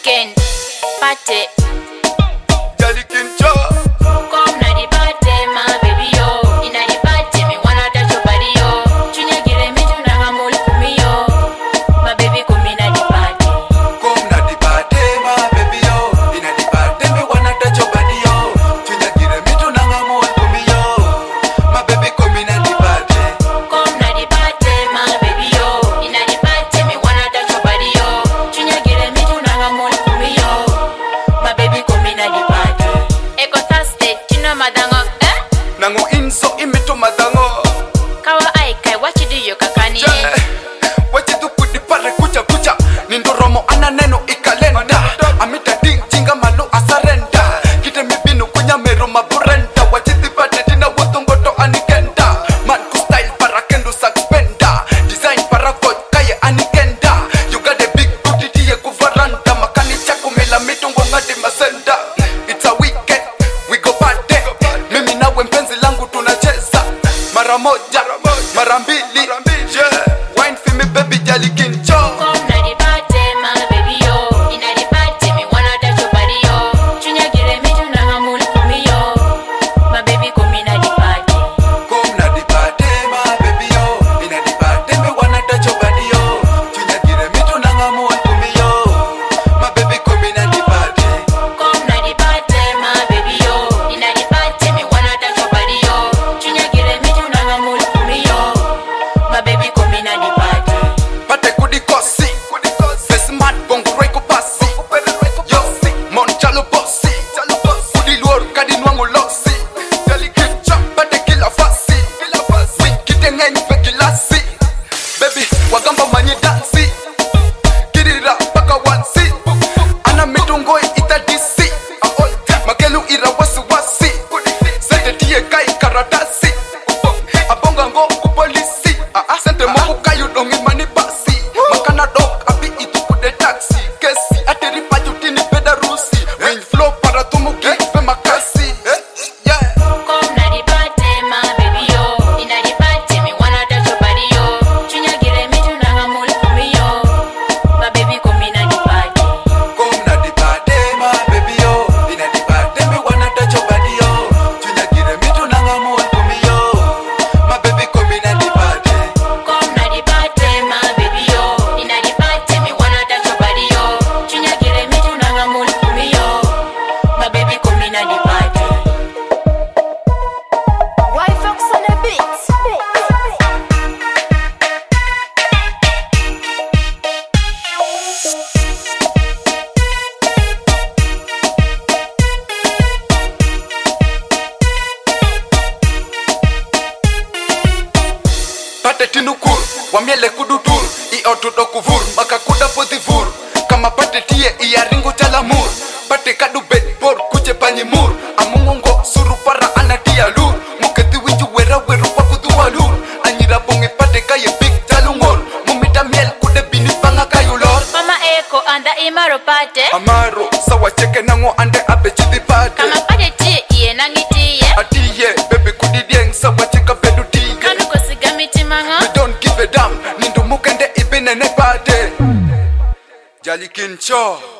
weekend party. Jali Kincho. Come na the party, my baby yo. Inna the party, me wanna touch your body yo. Chunya gire me tuna ngamuli kumi yo. My baby come inna the party. Come na the party, my baby yo. Inna the party, me wanna touch your body yo. Chunya gire me tuna ngamuli kumi yo. My baby come inna the party. Come na the party, my baby yo. Inna the party, me wanna touch your body yo. Chunya gire me tuna ngamuli kumi yo. My baby come inna the party. Eko Thursday, tino madango, eh? Nango inso imito madango. Kawa ai kai wachidiyo kakani. Wachidu pudi pare kucha kucha. Nindo romo ananeno ikalenda. Amita ding chinga malu asarenda. Kite mibinu kunya meru maburenda. Wachidi pate tina wotongoto anikenda. Man ku style para kendo sakpenda. Design para coach kaya anikenda. You got a big booty tiye kuvaranda. Makani chako mila mitungo ngati masenda. It's a weekend, we go party. Mimi nawe mpenzi langu tunacheza. Mara moja, mara mbili. Yeah. Wine for me baby Jali Kincho. Come na the party, my baby yo. Inna the party, me wanna touch your body yo. Chunya gire me tuna ngamuli kumi yo. My baby come inna the party. Come na the party, my baby yo. Inna the party, me wanna touch your body yo. Chunya gire me tuna ngamuli kumi yo. My baby come inna the party. Come na the party, my baby yo. Inna the party, me wanna touch your body yo. Chunya gire me tuna ngamuli kumi yo. My baby come inna the party. Pate kudikosi. Face mad bongo reko pasi. Yo, Monchalo bossy. Kudi luor kadi nwango losi. Jali Kincho, pate kila fasi. Kite ngenyi fe kilasi. Baby, wagamba manye dansi. Kirira paka wansi. Ana mitungo ita disi. Makelu ira wasi wasi. Sente tiye kai karatasi. Abonga ngo kupolisi. Sente moku kayu dongi mani basi. Makana dog api itu kude taxi. Kesi ateri pajutini peda rusi. Wing flow para tumu kife makasi. Yeah. Come na the party, my baby yo. Inna the party, me wanna touch your body yo. Chunya gire me tuna ngamuli kumi yo. My baby come inna the party. Come na the party, my baby yo. Inna the party, me wanna touch your body yo. Chunya gire me tuna ngamuli kumi yo. My baby come inna the party. Come na the party, my baby yo. Inna the party, me wanna touch your body yo. Chunya gire me tuna ngamuli kumi yo. My baby come inna the party. Why Fox on the beat? Pate tinukur, wamiele kudutur. I otudo kuvur, makakuda podivur. Kama pate tie, iya ringo chalamur. Pate kadu bedbor, kuche panyimur. Amungongo, suru para anatia lur. Muketi winju wera weru pakudu alur. Anyira bonge pate kaye big talungor. Mumita miel kude bini panga kayulor. Mama eko anda imaro party. Amaro, sawa cheke nango ande abe chidi pate. Kama party tie iye nangitiye. Atiye, baby kudi dieng sawa cheka bedu tiye. Kanu kosiga mitima nga. We don't give a damn. Nindu mukende ibine ne pate. Jali Kincho.